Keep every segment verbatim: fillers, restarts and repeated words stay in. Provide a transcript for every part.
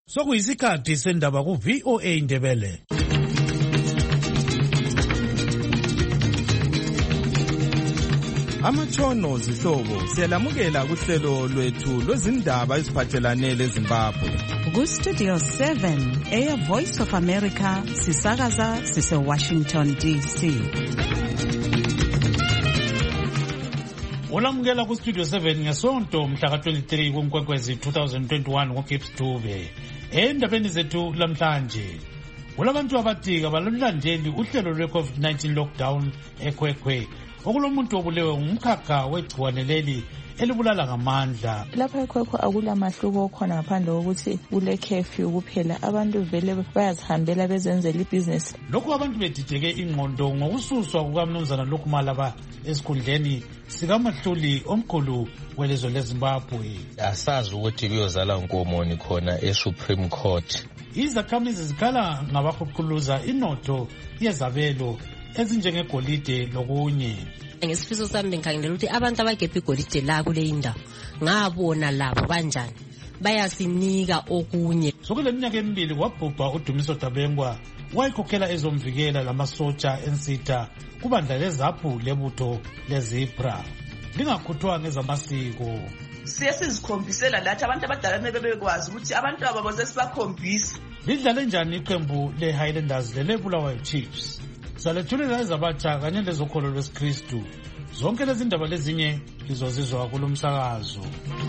Sokuyisikhathi sendaba ku V O A Indebele. Amatshono zihlobo siyalamukela kuhlelo lwethu lwezindaba eziphathelane leZimbabwe. Ku Studio seven, Air Voice of America, sisakaza sise Washington D C. Olamukela ku Studio seven ngesonto mhla ka twenty-three kuNkwekwezi twenty twenty-one ngoGibbs Dube. Endabeni zethu lamhlanje, kulabantu abathika balulandeli uhlelo lwe-COVID nineteen lockdown eKwekwezi. Okulomuntu obulewe ngumkhakha wegciwane leli elibulala ngamandla. Lapha eKwekwezi akulamahluko khona ngaphandle kokuthi kule curfew kuphela, abantu vele bayazihambela bezenzela ibhizinesi. Lokho abantu bedideke ingqondo ngokususwa kukamnumzana Lukumalaba esikhundleni sikamahluli omkhulu welizwe leZimbabwe. Asazi ukuthi kuyozala nkomoni khona eSupreme Court. Izakhamizi zikhala ngabakhuluza inotho yezabelo ezinjengegolide lokunye. Ngesifiso sami bengikhangela ukuthi abantu abagebha igolide la kule indawo ngabona labo kanjani bayasinika okunye. Sokule minyaka emibili wabhubha uDumiso Dabengwa wayekhokhela ezomvikela lamasotsha ensitha kubandla lezaphu lebutho lezibra. Lingakhuthwa ngezamasiko. Siye sizikhombisela lathi abantu abadala nebebekwazi ukuthi abantu ababo sesibakhombisa. Lidlale njani iqembu leHighlanders lelebulawayo Chiefs? Salethulela ezabatsha kanye lezokholo lwesikristu. Zonke lezi ndaba lezinye lizozizwa kulomsakazo.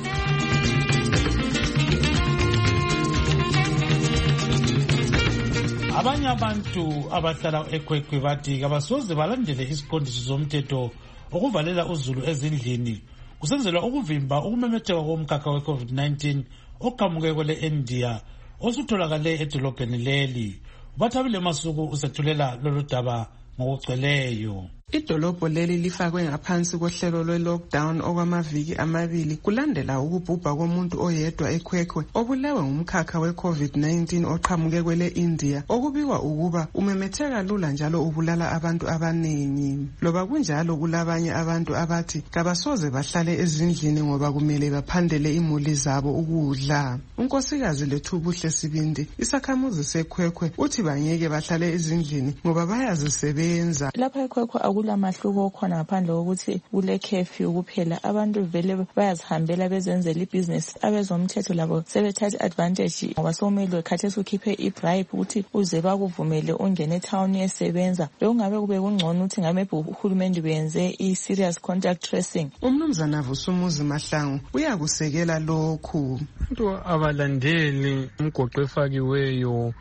Abanye abantu abahlala eKwekwezi bathi abasoze balandele isiqondiso zomthetho okuvalela uzulu ezindlini kusenzelwa ukuvimba ukumemetheka komkhakha we-COVID nineteen oqhamuke kwele India osutholakale edolobheni leli. Bathabile Masuku usethulela lolu daba ngokugcweleyo. Idolobho leli lifakwe ngaphansi kohlelo lwe-lockdown okwamaviki amabili kulandela ukubhubha komuntu oyedwa eKwekwezi obulewe ngumkhakha we-COVID nineteen oqhamuke kwele India okubikwa ukuba umemetheka lula njalo ubulala abantu abanengi. Loba kunjalo kulabanye abantu abathi kabasoze bahlale ezindlini ngoba kumele baphandele imuli zabo ukudla. Unkosikazi Lethubuhle Sibindi, isakhamuzi seKwekwezi, uthi bangeke bahlale ezindlini ngoba bayazisebenza. Lapha eKwekwezi kulamahluko khona ngaphandle kokuthi kule curfew kuphela, abantu vele bayazihambela bezenzela ibhizinesi. Abezomthetho labo sebethatha advantage ngoba sokumele khathesi ukhiphe ibribe ukuthi uze bakuvumele ungene etown yesebenza. Bekungabe kube kungcono ukuthi ngabe uhulumende benze i-serious contact tracing. Umnumzana Vusumuzi Mahlangu uyakusekela lokhu. Abantu abalandeli umgoqo efakiweyo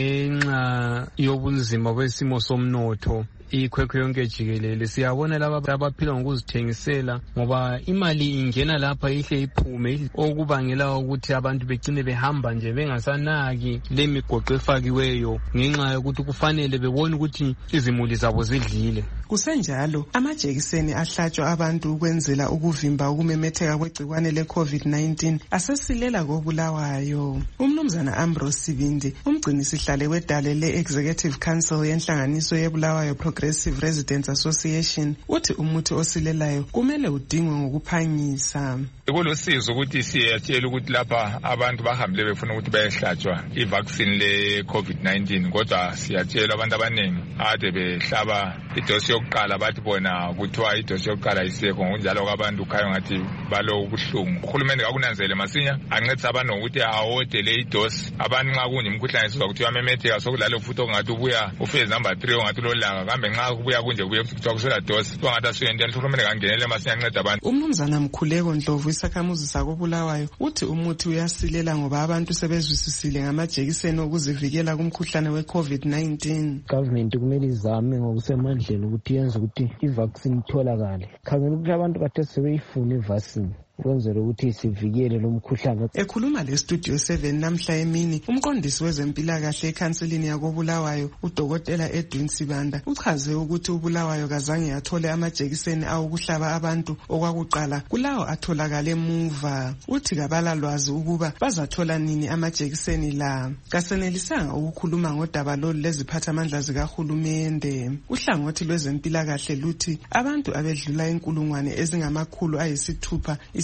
ngenxa yobunzima besimo somnotho iKwekwezi yonke jikelele siyabona laba abaphila ngokuzithengisela ngoba imali ingena lapha ihle iphume okubangela ukuthi abantu begcine behamba nje bengasanaki lemigoqo efakiweyo ngenxa yokuthi kufanele bebone ukuthi izimuli zabo zidlile. Kusenjalo amajekiseni ahlatshwa abantu ukwenzela ukuvimba ukumemetheka kwegciwane le-COVID nineteen asesilela kobulawayo. Umnumzana Ambrose Sibindi, umgcini sihlale wedale le-Executive Council yenhlanganiso yebulawayo Progressive Residents Association, uthi umuthi osilelayo kumele udingwe ngokuphangisa. Kulosizo ukuthi siyatshela ukuthi lapha abantu bahambile befuna ukuthi bayehlatshwa i-vaccine le-COVID nineteen, kodwa siyatshela abantu abaningi ade behlaba idosi yokuqala bathi bona kuthiwa idosi yokuqala isekho, ngokunjalo kwabantu khayo ngathi balo ubuhlungu. Uhulumende kakunanzele masinya ancedisa abantu ngokuthi awode le idosi. Abantu nxa kunje imkhuhlane isizwa ukuthi uyamemetheka sokulalo futhi ongathi ubuya ufeze number three ongathi lolanga kambe nxa kubuya kunje kubuye kuthiwa kusela dosi ongathi asuyentela uhulumende kangenele masinya anceda abantu. Umnumzana Mkhuleko Ndlovu, isakhamuzi sakobulawayo, uthi umuthi uyasilela ngoba abantu sebezwisisile ngamajekiseni okuzivikela kumkhuhlane we-COVID nineteen. Government kumele izame ngokusemandleni ukuthi yenze ukuthi i-vaccine itholakale. Khangela ukuthi abantu kade sebeyifuna i-vaccine ukwenzela ukuthi sivikele lo mkhuhlane. Ekhuluma le-Studio seven namhla emini, umqondisi wezempilakahle ekhansilini yakobulawayo uDokotela Edwin Sibanda uchaze ukuthi ubulawayo kazange athole amajekiseni awokuhlaba abantu okwakuqala kulawo atholakale emuva. Uthi kabalalwazi ukuba bazathola nini amajekiseni la. Kasenelisanga ukukhuluma ngodaba lolu leziphathamandla zikahulumende. Uhlangothi lwezempilakahle luthi abantu abedlula inkulungwane ezingamakhulu ayisithupha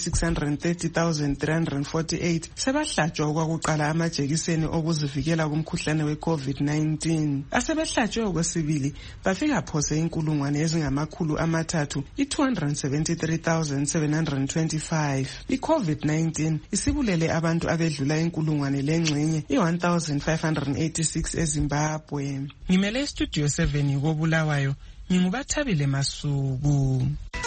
six hundred thirty thousand three hundred forty-eight sebahlatshwa okwakuqala amajekiseni okuzivikela kumkhuhlane we-COVID nineteen. Asebehlatshwe okwesibili bafika phose inkulungwane ezingamakhulu amathathu i-two hundred seventy-three thousand seven hundred twenty-five. I-COVID nineteen isibulele abantu abedlula inkulungwane lengxenye i-one thousand five hundred eighty-six eZimbabwe. Ngimele istudio seven yikobulawayo, ngingubathabile Masuku.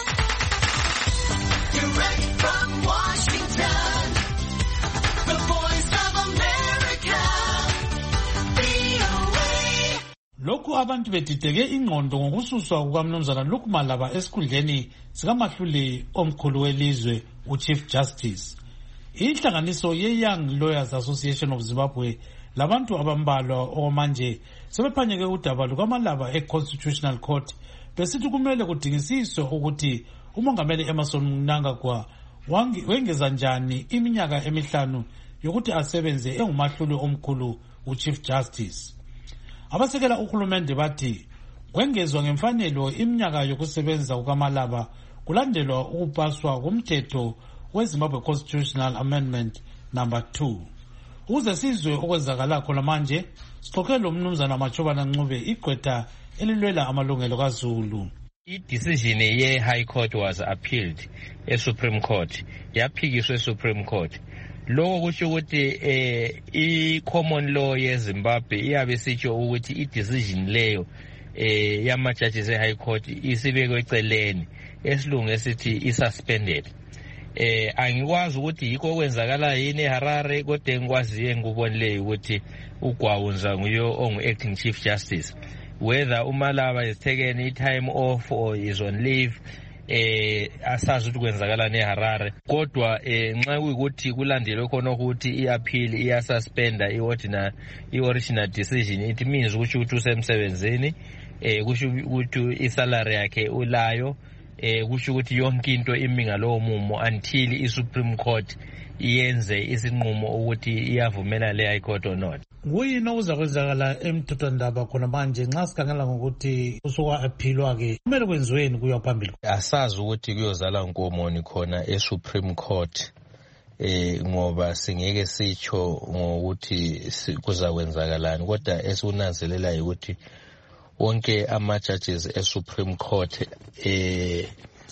Direct from Washington, the voice of America, V O A. Lokhu abantu bedideke ingqondo ngokususwa kukamnumzana Luke Malaba esikhundleni sikamahluli omkhulu welizwe uChief Justice. Inhlanganiso ye-Young Lawyers Association of Zimbabwe labantu abambalwa okwamanje sebephanyeke udaba lukaMalaba e-Constitutional Court besithi kumele kudingisiswe ukuthi umongameli Emmerson Mnangagwa wengeza njani iminyaka emihlanu yokuthi asebenze engumahluli omkhulu uChief Justice. Abasekela uhulumende bathi kwengezwa ngemfanelo iminyaka yokusebenza kukaMalaba kulandelwa ukupaswa kumthetho weZimbabwe Constitutional Amendment number two. Ukuze sizwe okwenzakala khona manje sixoxele umnumzana Machobana Ncube igqwetha elilwela amalungelo kaZulu. I-decision ye-High Court was appealed e-Supreme Court, yaphikiswa e-Supreme Court. Lokho kusho ukuthi eh i-common law yeZimbabwe iyabe sitsho ukuthi i-decision leyo eh yama-judges e-High Court isibekwe eceleni, esilungu esithi i-suspended. Eh angikwazi ukuthi yikho kwenzakala yini eHarare, kodwa ngikwaziye ngikubonile ukuthi uGwawunza nguyo ongu-acting chief justice. Whether uMalaba is taken a time off or is on leave, eh asazi ukuthi kwenzakala neHarare, kodwa eh nxa kuyikuthi kulandelwe khona ukuthi i-appeal iyasuspenda i-ordinary i-original decision, it means ukuthi ukuthi usemsebenzini, eh kusho ukuthi isalary yakhe ulayo, eh kusho ukuthi yonke into imi ngalowo mumo until i-Supreme Court iyenze isinqumo ukuthi iyavumela le High Court or not. Kuyini okuzakwenzakala emthethwandaba khona manje nxa sikhangela ngokuthi usuka aphilwa ke kumele kwenziweni kuya phambili? Asazi ukuthi kuyozala nkomoni khona e-Supreme Court, eh ngoba singeke sitsho ngokuthi kuzakwenzakalani, kodwa esikunanzelela ukuthi wonke ama-judges e-Supreme Court eh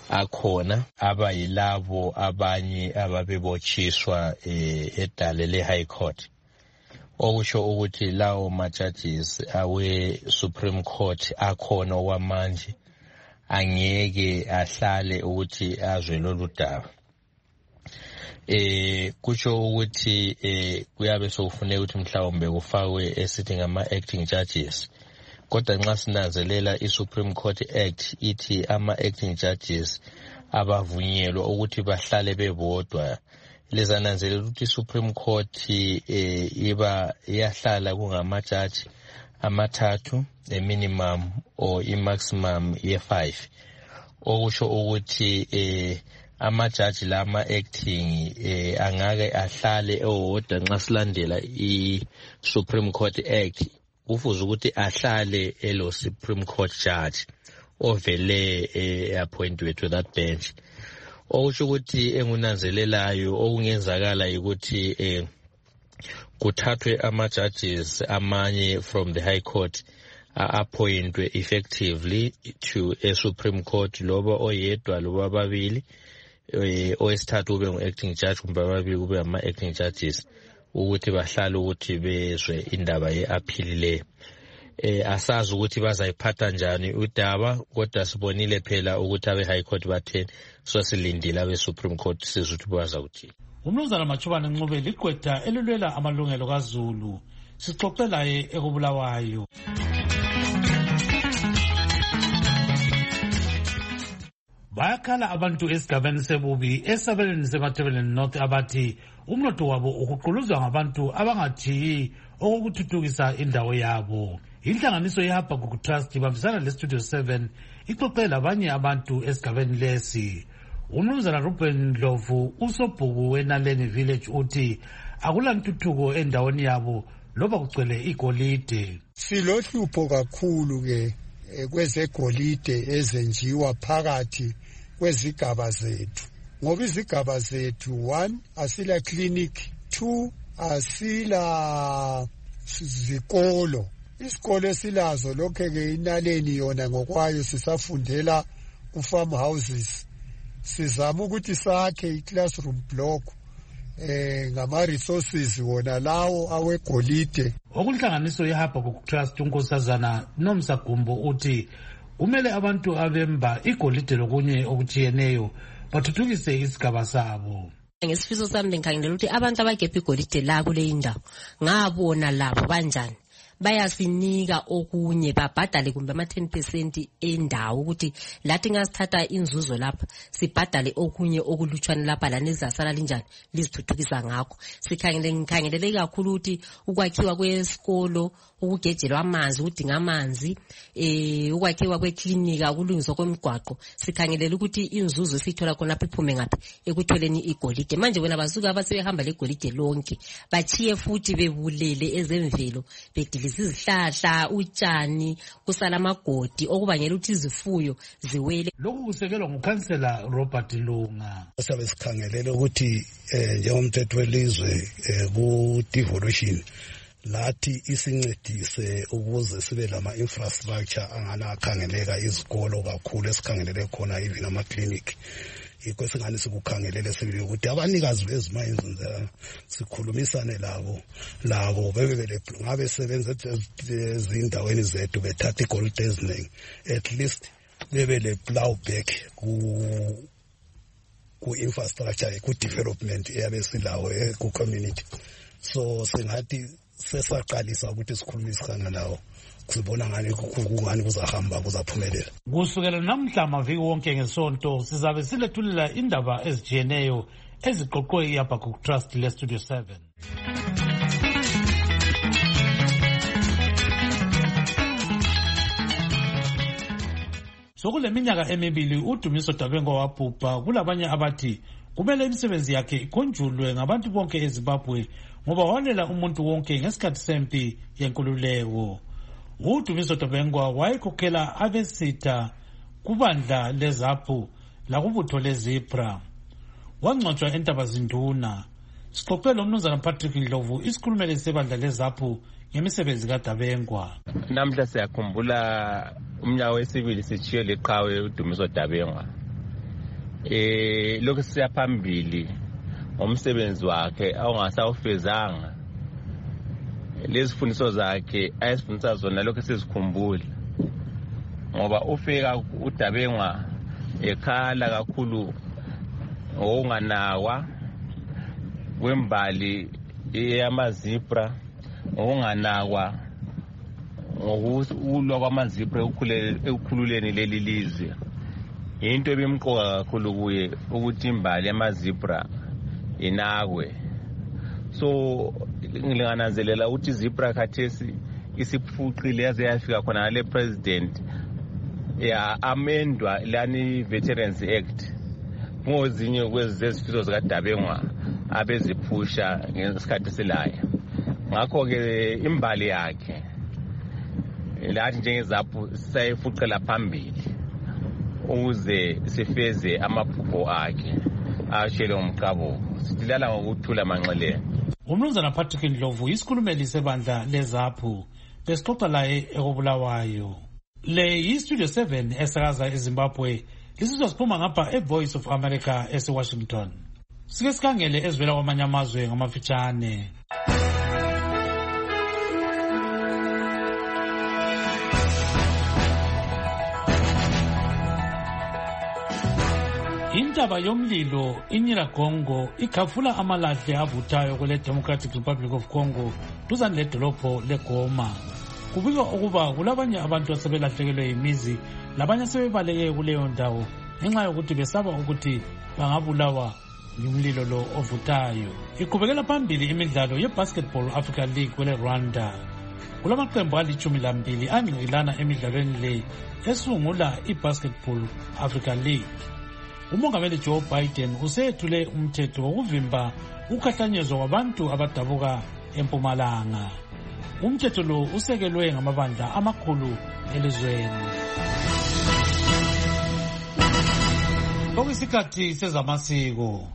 akhona abayilabo abanye ababebotshiswa eh edale le-High Court. Okusho ukuthi lawo ma-judges awe-Supreme Court akhona okwamanje angeke ahlale ukuthi azwe lolu daba. Eh kusho ukuthi eh kuyabe sokufuneka ukuthi mhlawumbe kufakwe esithi ngama-acting judges. Kodwa nxa sinanzelela i-Supreme Court Act ithi ama-acting judges abavunyelwa ukuthi bahlale bebodwa. Lezananzelela ukuthi i-Supreme Court eh iba iyahlala kungamajaji amathathu, a minimum or i-maximum ye five. Okusho ukuthi eh amajaji lama acting eh angake ahlale ewodwa nxa silandela i-Supreme Court Act. Kufuze ukuthi ahlale elo Supreme Court judge ovele eh appointed to that bench. Okusho ukuthi engunanzelelayo okungenzakala ukuthi eh kuthathwe ama-judges amanye from the High Court appointwe effectively to a Supreme Court, loba oyedwa loba ababili, eh oyesithathu ube ngu-acting judge kumbe ababili kube ama-acting judges, ukuthi bahlale ukuthi bezwe indaba ye-appeal le. Eh asazi ukuthi bazayiphatha njani udaba, kodwa sibonile phela ukuthi abe High Court batheni, so silindile abe Supreme Court sizuthi baza kuthini. Umnumzana Machobana Ncube ligqwetha elilwela amalungelo kaZulu, sixoxela ye ekubulawayo. Bayakhala abantu esigabeni sebubi esabelweni seMatabeleland North abathi umnotho wabo ukuquluzwa ngabantu abangathiyi okukuthuthukisa indawo yabo. Inhlanganiso yeHabakkuk Trust ibambisana leStudio seven ixoxela abanye abantu esigabeni lesi. Umnumzana Ruben Ndlovu usobhuku weNaleni Village uthi akulantuthuko endaweni yabo loba kugcwele igolide. Silohlupho kakhulu ke kwezegolide ezenjiwa phakathi kwezigaba zethu. ngoba izigaba zethu one asila clinic, two asila zikolo. Isikole silazo lokho ke inaleni yona ngokwayo sisafundela ku farmhouses. Sizama ukuthi sakhe i-classroom block eh ngama resources wona lawo awegolide. Okunhlanganiso yeHabakkuk Trust unkosazana Nomsagumbo uthi kumele abantu abemba igolide lokunye okujiyeneyo bathuthukise isigaba sabo. Ngesifiso sami bengikhangela ukuthi abantu abagebha igolide la kule indawo ngabona labo banjani bayasinika okunye babhadale kumbe ama ten percent endawo ukuthi lathi ngasithatha inzuzo lapha sibhadale okunye okulutshwana lapha la nezasala linjani lizithuthukisa ngakho. Sikhangele ngikhangelele kakhulu ukuthi ukwakhiwa kwesikolo, ukugejelwa amanzi, udinga amanzi, eh ukwakhiwa kweklinika, ukulungiswa kwemigwaqo. Sikhangelele ukuthi inzuzo sithola khona lapha iphume ngaphi ekutholeni igolide. Manje wena basuka abasebehamba legolide lonke bachiye futhi bebulele ezemvelo bedili izihlahla, utshani, kusala amagodi okubangela ukuthi izifuyo ziwele. Lokhu kusekelwa ngukhansela Robert Lunga. Sabe sikhangelele ukuthi eh njengomthetho welizwe ku devolution lathi isincedise ukuze sibe lama infrastructure angana akhangeleka izikolo kakhulu esikhangelele khona even ama clinic. Ikho singani sikukhangelele sibili ukuthi abanikazi bezimayinzela sikhulumisane labo labo bebele ngabe sebenza ezindaweni zethu bethatha igolide eziningi at least bebele plowback ku ku infrastructure ku development eyabe silawo ku community. So singathi sesaqalisa ukuthi sikhulumisane lawo sibona ngani kungani kuzahamba kuzaphumelela. Kusukela namhla amaviki wonke ngesonto sizabe silethulela indaba ezijiyeneyo eziqoqwe iHabakkuk Trust le Studio seven. Sokule minyaka emibili uDumiso Dabengwa wabhubha. Kulabanye abathi kumele imisebenzi yakhe ikhonjulwe ngabantu bonke eZimbabwe ngoba walela umuntu wonke ngesikhathi sempi yenkululeko. uDumiso Dabengwa wayekhokhela abesitha kubandla leZAPU lakubutho leZebra. Wangcwatshwa eNtabazinduna. Sixoxele umnumzana Patrick Ndlovu isikhulumeli sebandla leZAPU ngemisebenzi kaDabengwa. Namhla siyakhumbula umnyaka wesibili sichiye leqhawe uDumiso Dabengwa. Eh lokho siyaphambili umsebenzi wakhe awungasawufezanga. Lezifundiso zakhe ayisifundisa zona lokho sizikhumbula ngoba ufika uDabengwa ekhala kakhulu ngokunganawa kwembali eyamazibra, ngokunganawa ngokulwa kwamazibra ekukhululeni leli lizwe. Into ebimqoka kakhulu kuye ukuthi imbali yamazibra inakwe. So ngilangazelela ukuthi izibra khathesi isiphuqile yaze yafika khona le president ya amendwa lani Veterans Act ngozinye kwezifiso zika Dabengwa abeziphusha ngesikhathi selaya. Ngakho ke imbali yakhe lathi njengeZAPU sayifuqela phambili ukuze sifeze amaphupho akhe ashele umqabo. Sitilala ngokuthula manxeleni. Umnumzana Patrick Ndlovu isikhulumeli sebandla leZAPU besixoxa laye ekobulawayo. Le yiStudio seven esakaza eZimbabwe lisizwa siphuma ngapha eVoice of America eseWashington. Sike sikhangele ezivela kwamanye amazwe ngamafitshane. Intaba yomlilo iNyiragongo ikhafula amalahle avuthayo kwele Democratic Republic of Congo duzane ledolopho leGoma. Kubikwa ukuba kulabanye abantu asebelahlekelwe yimizi labanye asebebaleke kuleyo ndawo ngenxa yokuthi besaba ukuthi bangabulawa ngumlilo lo ovuthayo. Iqhubekela phambili imidlalo yeBasketball Africa League kwele Rwanda. Kulamaqembu alichumi lambili angqilana emidlalweni le esungula iBasketball Africa League. Umongameli Joe Biden usethule umthetho wokuvimba ukukhahlanyezwa kwabantu abadabuka eMpumalanga. Umthetho lo usekelwe ngamabandla amakhulu elizweni. okuyisikhathi sezamasiko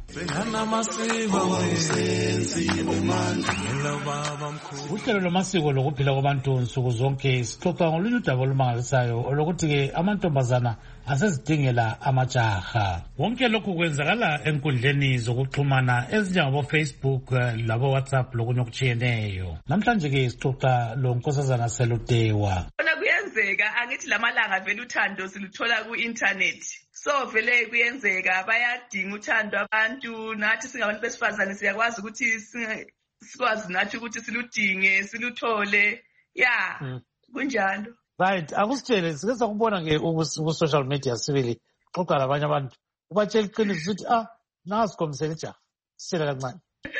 uhlelo lwamasiko lokuphila kwabantu nsuku zonke sixoxa ngolunye udaba olumangalisayo olokuthi-ke amantombazana asezidingela amajaha. Wonke lokhu kwenzakala enkundleni zokuxhumana ezinjengabo-Facebook labo-WhatsApp lokunye okutshiyeneyo. Namhlanje-ke sixoxa lo Nkosazana Selotewa. Khona kuyenzeka, angithi lamalanga vele uthando siluthola ku-internet. So vele kuyenzeka bayadinga uthando abantu, nathi singabantu besifazane siyakwazi ukuthi sikwazi nathi ukuthi siludinge siluthole. Ya, kunjalo. Right, akusitshele sike sakubona ke ku-social media sibili xoxa labanye abantu ubatshela iqiniso ukuthi ah nasi komisele ijaha sitshela kancane.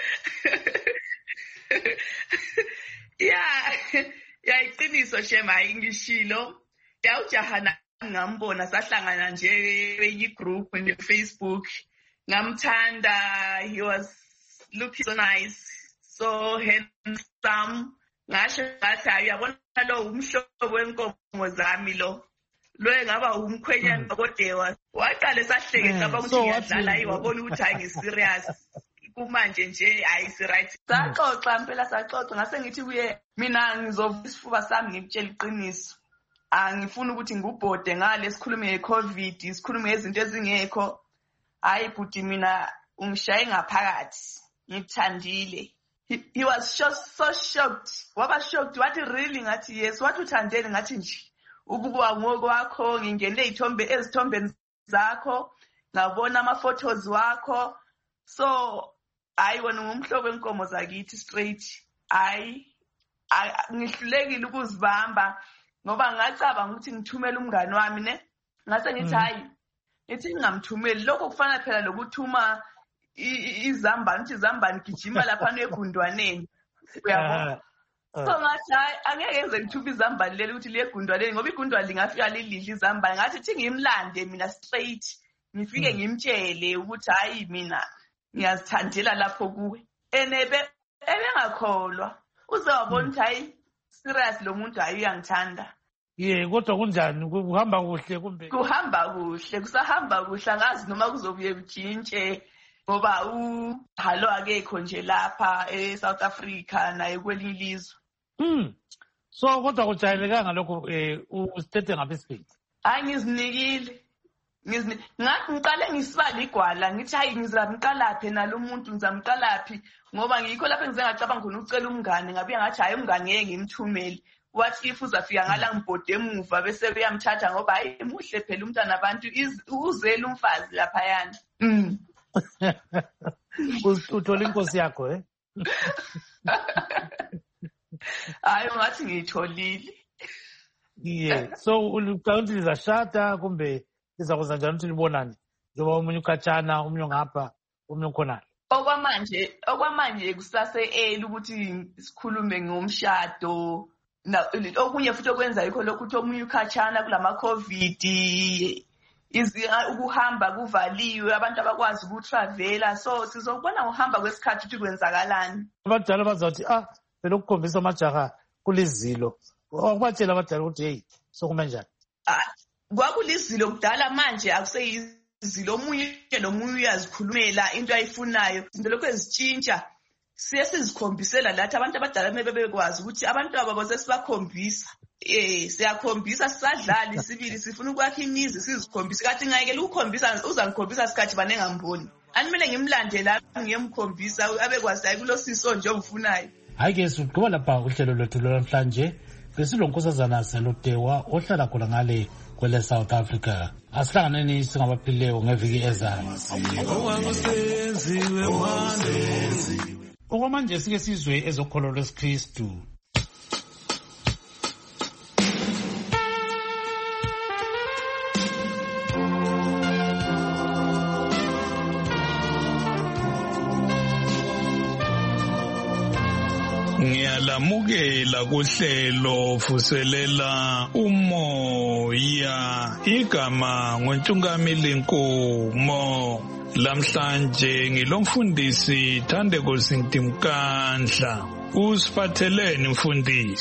Ya, ya iqiniso shema ingishilo. Ya ujaha ngambona sahlangana nje kwenye group on Facebook. Ngamthanda, he was looking so nice, so handsome. Ngasho ngathi ayabona lo umhlobo wenkomo zami lo. Lo engaba umkhwenyana kodewa. Waqale sahleke ngaba ukuthi ngiyadlala ayi wabona ukuthi hayi ngiserious. Kumanje nje ayisi right. Saxoxa impela saxoxa ngase ngithi kuye mina ngizovula isifuba sami ngikutshela iqiniso. Angifuni ukuthi ngubhode ngale sikhulume ngeCovid, sikhulume ngezinto ezingekho. Hayi bhuti mina ungishaye ngaphakathi. Ngithandile. He, he was just so shocked. Waba shocked. What really ngathi yes. What uthandele ngathi nje. Ukubuka ngokwakho ngingene izithombe ezithombeni zakho. Ngabona ama photos wakho. So hayi wena ngumhlobo wenkomo zakithi straight. Hayi ngihlulekile ukuzibamba ngoba ngacabanga ukuthi ngithumele umngane wami ne. Ngase ngithi hayi. Ngithi ngingamthumeli lokho kufana phela lokuthuma izambani uthi izambani gijima lapha negundwaneni uyabona. So ngathi hayi angeke enze ngithuba izambani leli ukuthi liye egundwaneni ngoba igundwane lingafika lilidla izambani ngathi thi ngimlande mina straight ngifike ngimtshele ukuthi hayi mina ngiyazithandela lapho kuwe enebe ebengakholwa uze wabona ukuthi hayi serious lo muntu hayi uyangithanda. Ye kodwa kunjani kuhamba kuhle kumbe? Kuhamba kuhle kusahamba kuhle ngazi noma kuzobuye kujintshe ngoba u halo akekho nje lapha eSouth Africa naye kwelinye ilizwe. Mm. So kodwa kujayelekanga lokho eh usithethe ngabe speed. Hayi ngizinikile. Ngizni ngathi ngiqale ngisibala igwala ngithi hayi ngizamqalaphe nalo muntu ngizamqalaphi ngoba ngikho lapha ngize ngacabanga khona ucela umngane ngabe ngathi hayi umngane ngeke ngimthumele. What if uzafika ngala ngibhode emuva bese beyamthatha ngoba hayi emuhle phela umntana abantu uzela umfazi lapha yana. Mm. Uthola inkosi yakho eh? Hayi ngathi ngiyitholile. Yeah. So ulicabanga lizashada kumbe izakwenza njani ukuthi libonane? Njengoba umunye ukhatshana, umunye ngapha, umunye khona. Okwamanje, okwamanje kusase eli ukuthi sikhulume ngomshado. Na okunye futhi okwenza yikho lokho ukuthi omunye ukhatshana kulama COVID izi ukuhamba kuvaliwe abantu abakwazi ukutravela so sizokubona ngohamba kwesikhathi ukuthi kwenzakalani. Abadala bazathi ah phela ukukhombisa amajaha kulizilo. Akubatshela abadala ukuthi hey sokume njani. Kwakulizilo kudala manje akuseyizilo omunye nomunye uyazikhulumela into ayifunayo into lokho ezitshintsha siye sizikhombisela lathi abantu abadala bebekwazi ukuthi abantu ababo sesibakhombisa eh siyakhombisa sisadlala isibili sifuna ukwakha imizi sizikhombisa kathi ngayeke ukukhombisa uzangikhombisa isikhathi bane ngamboni animele ngimlande la ngiyemkhombisa abekwazi ayi kulosiso nje ovunayo. Hayi ke siqhubeka lapha uhlelo lwethu namhlanje besilo Nkosazana Selotewa ohlala khona ngale kwele South Africa. Asihlanganeni singabaphileyo ngeviki ezayo. Okwamanje sike sizwe ezokholo lwesikristu. Ngiyalamukela kuhlelo vuselela umoya igama ngoNtungamili Nkomo. Lamhlanje ngilomfundisi Thandeko Sintimkandla. Usiphatheleni mfundisi?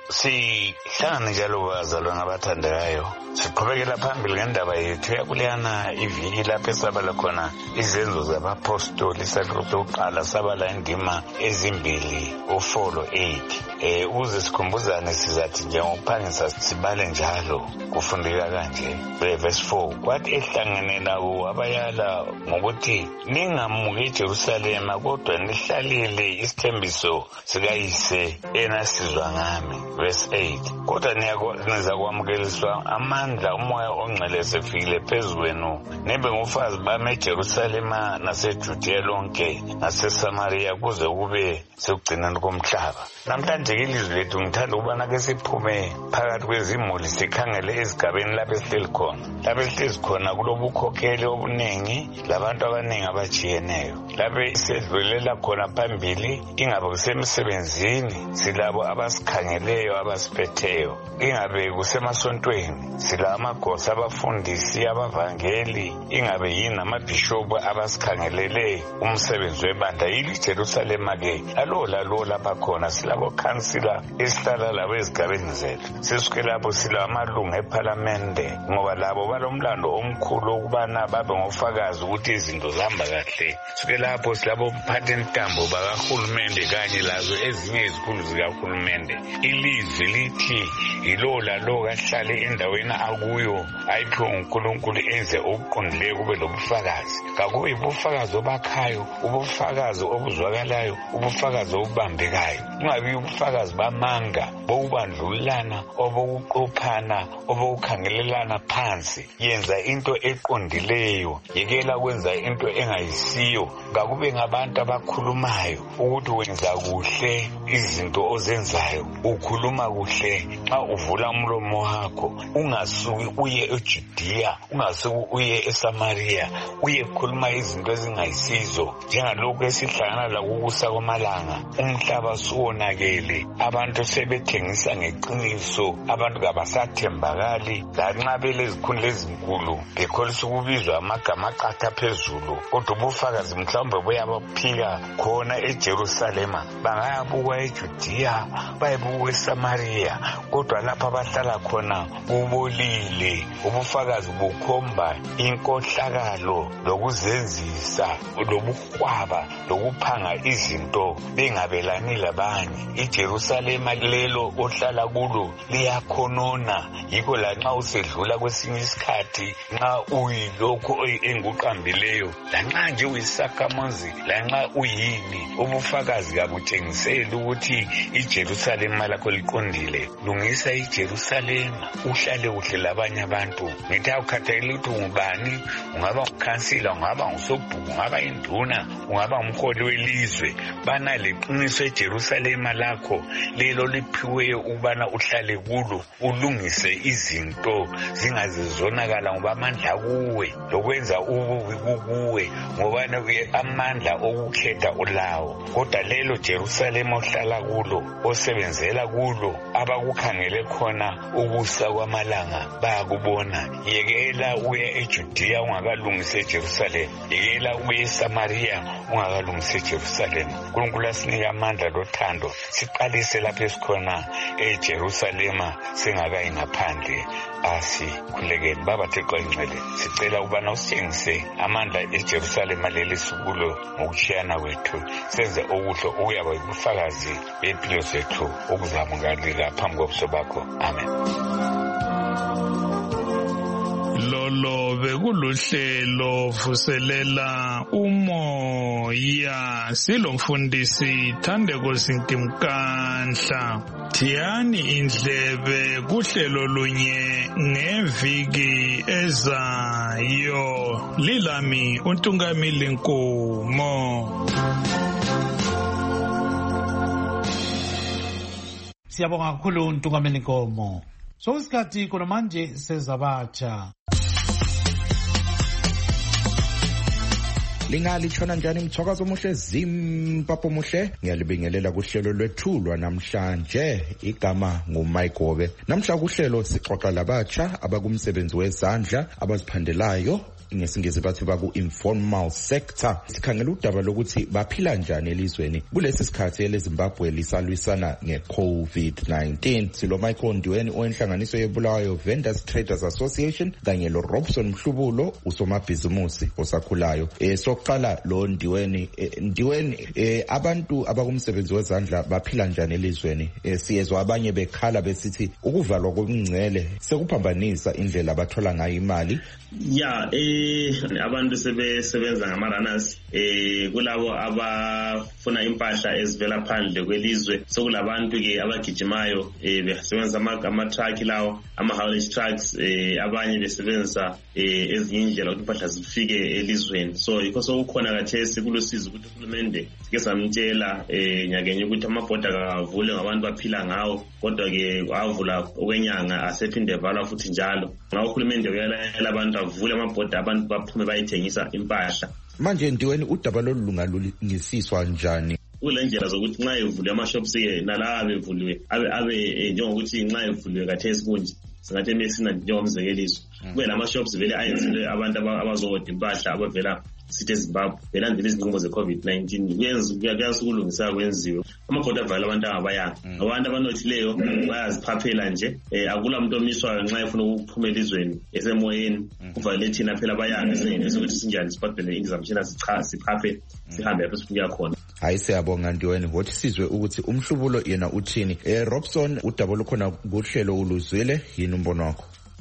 sihlangane njalo bazalwane abathandekayo siqhubekela phambili ngendaba yethu yakuleyana iviki lapho esabala khona izenzo zabapostoli isahluko sokuqala sabala indima ezimbili u-four lo-eight um ukuze sikhumbuzane sizathi njengokuphangisa sibale njalo kufundeka kanje verse four kwathi ehlangene labo abayala ngokuthi ningamuke eJerusalema kodwa nihlalile isithembiso sikayise enasizwa ngami verse eight kodwa nizakwamukeliswa amandla umoya ongcwele sefikile phezu kwenu nibe ngofazi bami eJerusalema naseJudiya lonke naseSamariya kuze kube sekugcineni komhlaba. Namhlanje ilizwi lethu ngithanda ukubana ke siphume phakathi kwezimuli sikhangele ezigabeni lapho esihleli khona. Lapho esihlezi khona kulobukhokheli obuningi labantu abaningi abajiyeneyo. Lapho sedlulela khona phambili ingabe kusemsebenzini silabo abasikhangeleyo abasiphetheyo. Ingabe kusemasontweni sila amagosa abafundisi abavangeli ingabe yini amabhishopu abasikhangelele umsebenzi webandla yili Jerusalema ke alo lalo lapha khona silabo khansila esihlala labo ezigabeni zethu sisuke lapho sila amalungu eParliamente ngoba labo balomlando omkhulu ukubana babe ngofakazi ukuthi izinto zihamba kahle suke lapho silabo mphathintambo bakahulumende kanye lazo ezinye izikhulu zikahulumende ilizwi lithi yilo lalo kahlale endaweni akuyo ayiphiwe uNkulunkulu enze okuqondileyo kube lobufakazi kakube ubufakazi obakhayo ubufakazi obuzwakalayo ubufakazi obubambekayo ungabi ubufakazi bamanga bokubandlulana obokuqophana obokukhangelelana phansi yenza into eqondileyo yekela kwenza into engayisiyo kakube ngabantu abakhulumayo ukuthi wenza kuhle izinto ozenzayo ukhuluma kuhle xa uvula umlomo wakho ungasuki uye eJudiya ungasuki uye eSamariya uye khuluma izinto ezingayisizo njengalokho esihlangana lakukusa kwamalanga umhlaba suwonakele abantu sebethengisa ngeqiniso abantu kabasathembakali lanxa belezikhundla ezinkulu ngekholisa ukubizwa amagama aqatha phezulu kodwa ubufakazi mhlawumbe buyabaphika khona eJerusalema bangayabukwa eJudiya bayebukwa eSamariya kodwa lapha abahlala khona kubolile ubufakazi bukhomba inkohlakalo lokuzenzisa lobukwaba lokuphanga izinto bengabelani labanye iJerusalema lelo ohlala kulo liyakhonona yikho lanxa usedlula kwesinye isikhathi nxa uyilokho enguqambileyo lanxa nje uyisakhamuzi lanxa uyini ubufakazi kabutshengiseli ukuthi iJerusalema lakho liqondile lungisa iJerusalema uhlale kuhle labanye abantu ngithi awukhathekile ukuthi ungubani ungaba ukhansila ungaba ngusobhuku ungaba induna ungaba umholi welizwe bana leqiniso eJerusalema lakho lelo liphiweyo ubana uhlale kulo ulungise izinto zingazizonakala ngoba amandla kuwe lokwenza ububi kuwe ngoba amandla okukhetha ulawo kodwa lelo Jerusalema ohlala kulo osebenzela kulo abakukhangele khona ukusa kwamalanga bayakubona yekela uye eJudiya ungakalungise eJerusalema yekela uye eSamariya ungakalungise eJerusalema uNkulunkulu asinika amandla lothando siqalise lapho esikhona eJerusalema singakayi ngaphandle asikhulekeni baba Thixo engcwele sicela ubana usitshengise amandla eJerusalema leli sukulo ngokushiyana kwethu senze okuhle ukuyaba ubufakazi bempilo zethu okuzamukalika phambi kobuso bakho amen. Lolo bekuluhlelo vuselela umoya silomfundisi Thandeko Sintimkanhla thiyani indlebe kuhlelo lunye ngeviki ezayo lilami uNtungamili Nkomo. Siyabonga kakhulu uNtungamili Nkomo. Sokusikhathi khona manje sezabatsha. Lingalitshona njani mthwakazo omuhle Zimbabwe muhle ngiyalibingelela kuhlelo lwethulwa namhlanje igama nguMike Gobe namhla kuhlelo sixoxa labatsha abakumsebenzi wezandla abaziphandelayo ngesingisi bathi baku informal sector. Sikhangela udaba lokuthi baphila njani elizweni kulesi sikhathi eleZimbabwe lisalwisana nge-COVID nineteen. Silo Michael Ndiweni owenhlanganiso yeBulawayo Vendors Traders Association kanye lo Robson Mhlubulo usomabhizimusi osakhulayo. Eh sokuqala lo Ndiweni eh, Ndiweni eh, abantu abakumsebenzi wezandla baphila njani elizweni? Eh, siyezwa abanye bekhala besithi ukuvalwa kwemingcele sekuphambanisa indlela abathola ngayo imali. Ya eh abantu sebesebenza ngama-runners eh kulabo abafuna impahla ezivela phandle kwelizwe, sokulabantu ke abagijimayo eh besebenza ama-truck lawo ama-haulage trucks, eh abanye besebenza eh ezinye indlela ukuthi impahla zifike elizweni. So yikho sokukhona kathesi kulusizo ukuthi uhulumende ke samtshela eh nyakenye ukuthi amabhoda akavule ngabantu baphila ngawo, kodwa ke avula okwenyanga asephinde valwa futhi njalo. Ngawo uhulumende uyalayela abantu avule amabhoda abantu baphume bayithengisa impahla. Manje Ndiweni udaba lolu lungalungisiswa njani? Kule ndlela zokuthi nxa evulwe ama-shops ke nala abevuliwe abe abe njengokuthi nxa evuliwe kathesi kunje singathi mesina njengomzekeliso kube lama-shops vele ayenzelwe abantu abazohoda impahla abavela sithe Zimbabwe belandela izinqumo ze-COVID nineteen. Kuyenza ukulungisa kwenziwe amabhoda avala abantu angabayanga, abantu abanothileyo bayaziphaphela nje. Eh akula muntu omiswayo nxa efuna ukuphuma elizweni esemoyeni kuvale thina phela bayanga singene ukuthi sinjani sibhadele indizamshina siphaphe sihambe lapho sifika khona. Hayi siyabonga Ndiweni. Wothi sizwe ukuthi umhlubulo yena uthini. Eh Robson udaba lukhona kuhlelo uluzwile yini umbono wakho?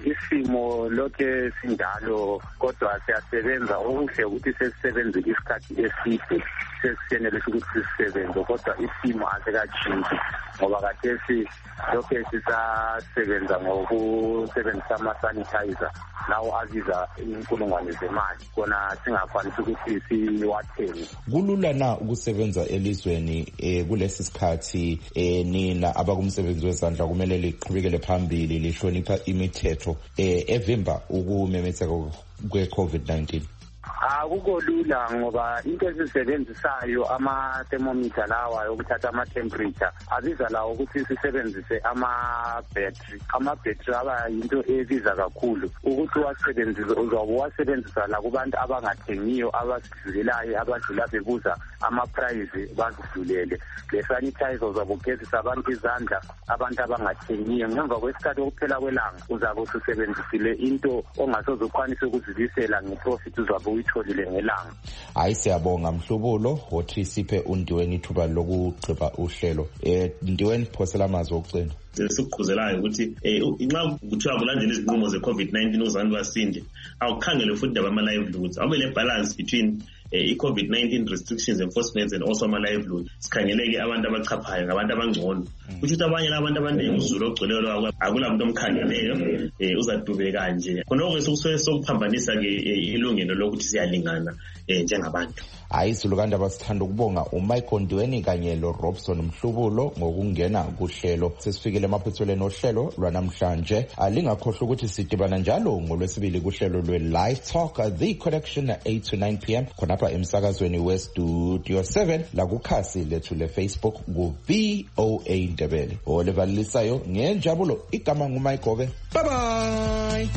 Isimo lokhe sinjalo kodwa siyasebenza okuhle ukuthi sesisebenze isikhathi eside sesisenele ukuthi sisebenze kodwa isimo asikatshintshi ngoba kathesi lokhe sisasebenza ngokusebenzisa ama-sanitizer lawo abiza inkulungwane zemali kona singakwanisi ukuthi siwathenge. Kulula na ukusebenza elizweni eh kulesi sikhathi eh nina abakumsebenzi wezandla kumele liqhubekele phambili lihlonipha imithetho eh evimba ukumemetheka kwe-COVID nineteen? Akukho lula ngoba into esisebenzisayo ama-thermometer lawa okuthatha ama-temperature abiza lawo ukuthi sisebenzise ama-battery. Ama-battery aba yinto ebiza kakhulu ukuthi wasebenzise uzobe wasebenzisa la kubantu abangathengiyo abasidlulelayo abadlula bebuza ama-price bazidlulele. Le sanitizer uzabe ugezisa abantu izandla abantu abangathengiyo ngemva kwesikhathi okuphela kwelanga uzabe usebenzisile into ongasoze ukwanise ukuzibisela ngeprofit uzabe uyitholile ngelanga. Hayi siyabonga Mhlubulo. Wothi siphe uNdiweni ithuba lokugqiba uhlelo. Eh Ndiweni phosela amazwi okugcina. Sikuqhuzelayo ukuthi eh nxa kuthiwa kulandela izinqumo ze-COVID nineteen uzantu basinde awukhangele futhi ndaba ama-livelihoods awube le balance between i-COVID nineteen restrictions enforcements and also ama-livelihood. Sikhangeleke abantu abachaphayo ngabantu abangcono kusho ukuthi abanye labantu abaningi uzulu ogcweleyo akula muntu omkhangeleyo uzadubeka nje khonoko sokusuke sokuphambanisa-ke ilungelo lokuthi siyalingana njengabantu. Hayi izulu kanti abasithanda ukubonga uMichael Ndiweni kanye lo Robson Mhlubulo ngokungena kuhlelo. Sesifikele emaphuthelweni ohlelo lwanamhlanje. Alingakhohlwa ukuthi sidibana njalo ngolwesibili kuhlelo lwe-Live Talk The Connection eight to nine p m khonapha emsakazweni we-Studio seven la kukhasi lethu le-Facebook ku-V O A Ndebele. Olevalisayo ngenjabulo igama nguMichael. Bye bye.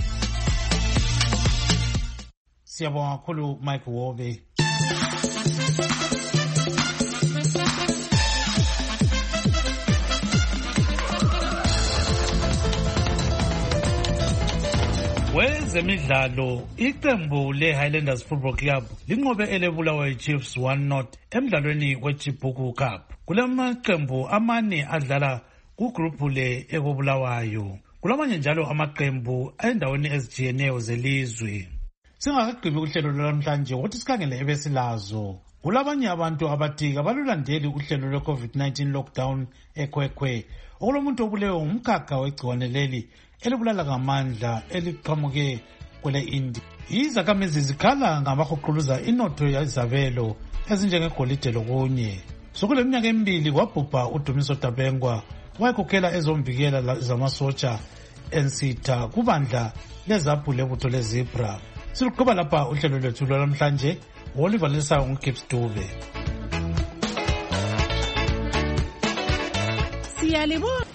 Siyabonga kakhulu Mike Wobe. Wezemidlalo, iqembu le-Highlanders Football Club linqobe ele-Bulawayo Chiefs one not emdlalweni we-Chibuku Cup. Kulamaqembu amane adlala kugrupu le ekobulawayo. Kulamanye njalo amaqembu endaweni ezijiyeneyo zelizwe. Singakagqibi uhlelo lwanamhlanje wothi sikhangele ebesilazo. Kulabanye abantu abathi abalulandeli uhlelo lwe-COVID nineteen lockdown eKwekwe. Okulomuntu obulewe umkhakha wegciwane leli elibulala ngamandla eliqhamuke kwele India. Izakhamizi zikhala ngamahuquluza inotho yazabelo ezinjengegolide lokunye. Sokule minyaka emibili kwabhubha uDumiso Dabengwa wayekhokhela ezomvikela zamasotsha ensitha kubandla lezaphu lebutho lezibra. Siluqhuba lapha uhlelo lwethu lwanamhlanje. Oliver Lisa nguGibbs Dube. Siyalibona.